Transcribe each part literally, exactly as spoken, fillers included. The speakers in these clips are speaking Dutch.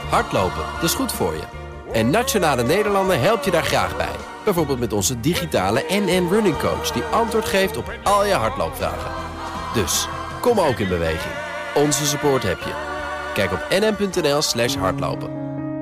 Hardlopen, dat is goed voor je. En Nationale Nederlanden helpt je daar graag bij. Bijvoorbeeld met onze digitale N N Running Coach... die antwoord geeft op al je hardloopvragen. Dus, kom ook in beweging. Onze support heb je. Kijk op nn.nl slash hardlopen.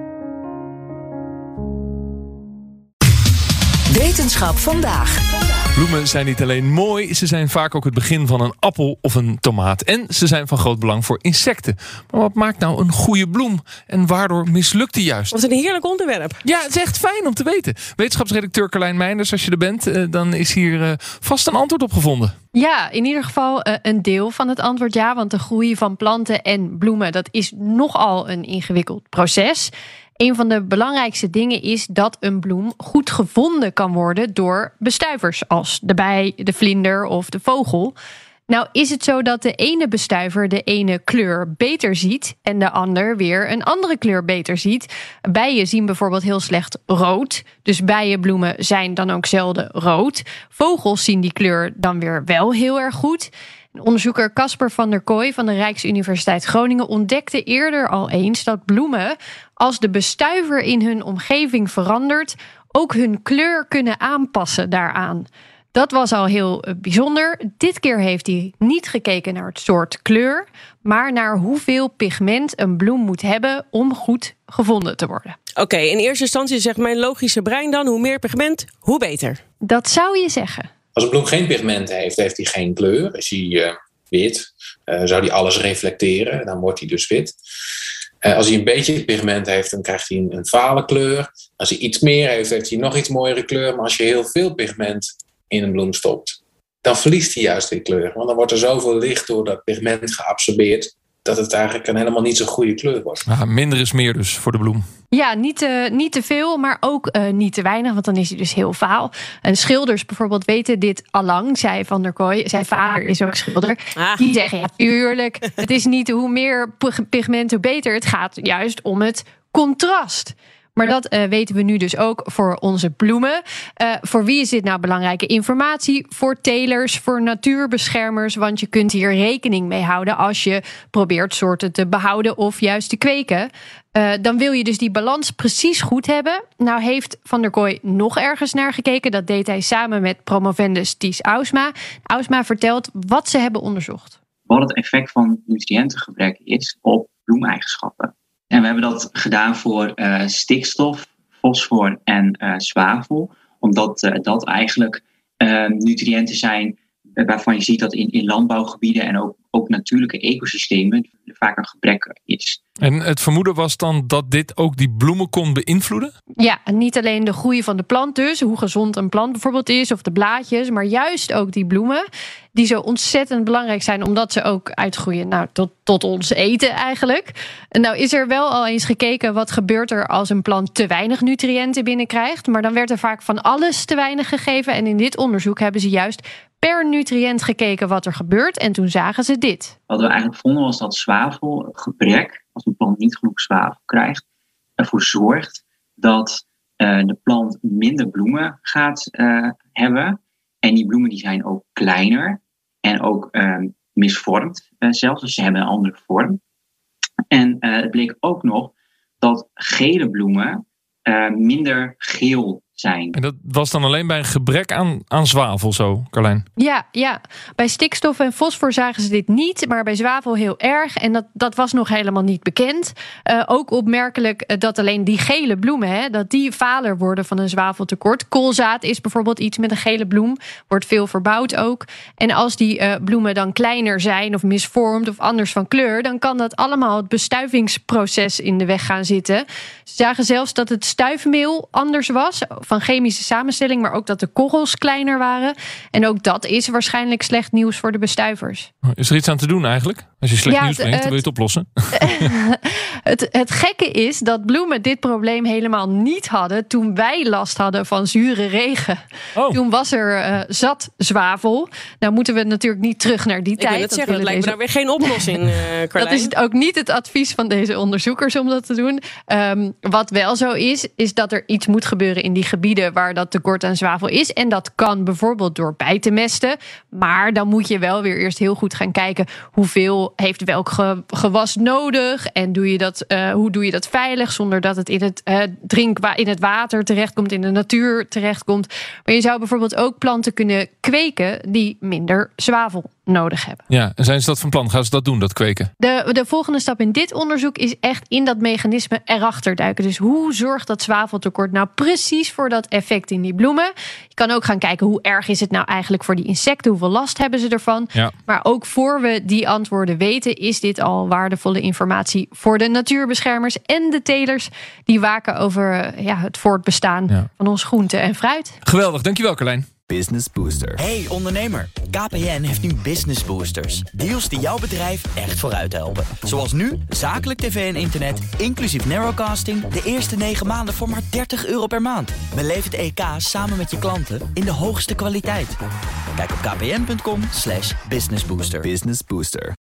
Wetenschap vandaag. Bloemen zijn niet alleen mooi, ze zijn vaak ook het begin van een appel of een tomaat. En ze zijn van groot belang voor insecten. Maar wat maakt nou een goede bloem? En waardoor mislukt die juist? Wat een heerlijk onderwerp. Ja, het is echt fijn om te weten. Wetenschapsredacteur Carlijn Meinders, als je er bent, dan is hier vast een antwoord op gevonden. Ja, in ieder geval uh, een deel van het antwoord ja. Want de groei van planten en bloemen, dat is nogal een ingewikkeld proces. Een van de belangrijkste dingen is dat een bloem goed gevonden kan worden door bestuivers, als de bij, de vlinder of de vogel. Nou is het zo dat de ene bestuiver de ene kleur beter ziet en de ander weer een andere kleur beter ziet. Bijen zien bijvoorbeeld heel slecht rood, dus bijenbloemen zijn dan ook zelden rood. Vogels zien die kleur dan weer wel heel erg goed. Onderzoeker Casper van der Kooi van de Rijksuniversiteit Groningen ontdekte eerder al eens dat bloemen, als de bestuiver in hun omgeving verandert, ook hun kleur kunnen aanpassen daaraan. Dat was al heel bijzonder. Dit keer heeft hij niet gekeken naar het soort kleur, maar naar hoeveel pigment een bloem moet hebben om goed gevonden te worden. Oké, okay, in eerste instantie zegt mijn logische brein dan, hoe meer pigment, hoe beter. Dat zou je zeggen. Als een bloem geen pigment heeft, heeft hij geen kleur. Is hij uh, wit, uh, zou hij alles reflecteren, dan wordt hij dus wit. Uh, als hij een beetje pigment heeft, dan krijgt hij een, een vale kleur. Als hij iets meer heeft, heeft hij nog iets mooiere kleur. Maar als je heel veel pigment in een bloem stopt, dan verliest hij juist die kleur. Want dan wordt er zoveel licht door dat pigment geabsorbeerd, dat het eigenlijk een helemaal niet zo'n goede kleur wordt. Ah, minder is meer dus voor de bloem. Ja, niet te, niet te veel, maar ook uh, niet te weinig, want dan is hij dus heel vaal. En schilders bijvoorbeeld weten dit allang, zei Van der Kooi. Zijn vader is ook schilder. Ah. Die zeggen, ja, tuurlijk, het is niet hoe meer pigment, hoe beter. Het gaat juist om het contrast. Maar dat uh, weten we nu dus ook voor onze bloemen. Uh, voor wie is dit nou belangrijke informatie? Voor telers, voor natuurbeschermers. Want je kunt hier rekening mee houden als je probeert soorten te behouden of juist te kweken. Uh, dan wil je dus die balans precies goed hebben. Nou heeft Van der Kooi nog ergens naar gekeken. Dat deed hij samen met promovendus Ties Ausma. Ausma vertelt wat ze hebben onderzocht. Wat het effect van nutriëntengebrek is op bloemeigenschappen. En we hebben dat gedaan voor uh, stikstof, fosfor en uh, zwavel. Omdat uh, dat eigenlijk uh, nutriënten zijn uh, waarvan je ziet dat in, in landbouwgebieden en ook, ook natuurlijke ecosystemen vaak een gebrek is. En het vermoeden was dan dat dit ook die bloemen kon beïnvloeden? Ja, niet alleen de groei van de plant dus, hoe gezond een plant bijvoorbeeld is, of de blaadjes, maar juist ook die bloemen, die zo ontzettend belangrijk zijn, omdat ze ook uitgroeien nou, tot, tot ons eten eigenlijk. En nou is er wel al eens gekeken wat gebeurt er als een plant te weinig nutriënten binnenkrijgt, maar dan werd er vaak van alles te weinig gegeven. En in dit onderzoek hebben ze juist per nutriënt gekeken wat er gebeurt en toen zagen ze dit. Wat we eigenlijk vonden was dat zwavelgebrek, als een plant niet genoeg zwavel krijgt, ervoor zorgt dat uh, de plant minder bloemen gaat uh, hebben. En die bloemen die zijn ook kleiner en ook uh, misvormd uh, zelfs. Dus ze hebben een andere vorm. En uh, het bleek ook nog dat gele bloemen uh, minder geel zijn. En dat was dan alleen bij een gebrek aan, aan zwavel zo, Carlijn? Ja, ja, bij stikstof en fosfor zagen ze dit niet, maar bij zwavel heel erg. En dat, dat was nog helemaal niet bekend. Uh, ook opmerkelijk dat alleen die gele bloemen, hè, dat die valer worden van een zwaveltekort. Koolzaad is bijvoorbeeld iets met een gele bloem, wordt veel verbouwd ook. En als die uh, bloemen dan kleiner zijn of misvormd of anders van kleur, dan kan dat allemaal het bestuivingsproces in de weg gaan zitten. Ze zagen zelfs dat het stuifmeel anders was, van chemische samenstelling, maar ook dat de korrels kleiner waren. En ook dat is waarschijnlijk slecht nieuws voor de bestuivers. Is er iets aan te doen eigenlijk? Als je slecht ja, nieuws brengt, dan wil je het oplossen. het, het gekke is dat bloemen dit probleem helemaal niet hadden toen wij last hadden van zure regen. Oh. Toen was er uh, zat zwavel. Nou moeten we natuurlijk niet terug naar die Ik tijd. Ik wil het zeggen, dat lijkt deze... me daar weer geen oplossing, uh, Carlijn. Dat is het ook niet het advies van deze onderzoekers om dat te doen. Um, wat wel zo is, is dat er iets moet gebeuren in die gebieden waar dat tekort aan zwavel is. En dat kan bijvoorbeeld door bij te mesten. Maar dan moet je wel weer eerst heel goed gaan kijken hoeveel heeft welk gewas nodig. En doe je dat dat, uh, hoe doe je dat veilig zonder dat het in het uh, drinkwa- in het water terechtkomt, in de natuur terechtkomt. Maar je zou bijvoorbeeld ook planten kunnen kweken die minder zwavel nodig hebben. Ja, en zijn ze dat van plan? Gaan ze dat doen, dat kweken? De, de volgende stap in dit onderzoek is echt in dat mechanisme erachter duiken. Dus hoe zorgt dat zwaveltekort nou precies voor dat effect in die bloemen? Je kan ook gaan kijken hoe erg is het nou eigenlijk voor die insecten? Hoeveel last hebben ze ervan? Ja. Maar ook voor we die antwoorden weten, is dit al waardevolle informatie voor de natuurbeschermers en de telers die waken over ja, het voortbestaan ja. van ons groente en fruit. Geweldig, dankjewel Carlijn. Business Booster. Hey ondernemer, K P N heeft nu Business Boosters. Deals die jouw bedrijf echt vooruit helpen. Zoals nu, zakelijk tv en internet, inclusief narrowcasting, de eerste negen maanden voor maar dertig euro per maand. Beleef het E K samen met je klanten in de hoogste kwaliteit. Kijk op kpn punt com slash businessbooster. Business Booster.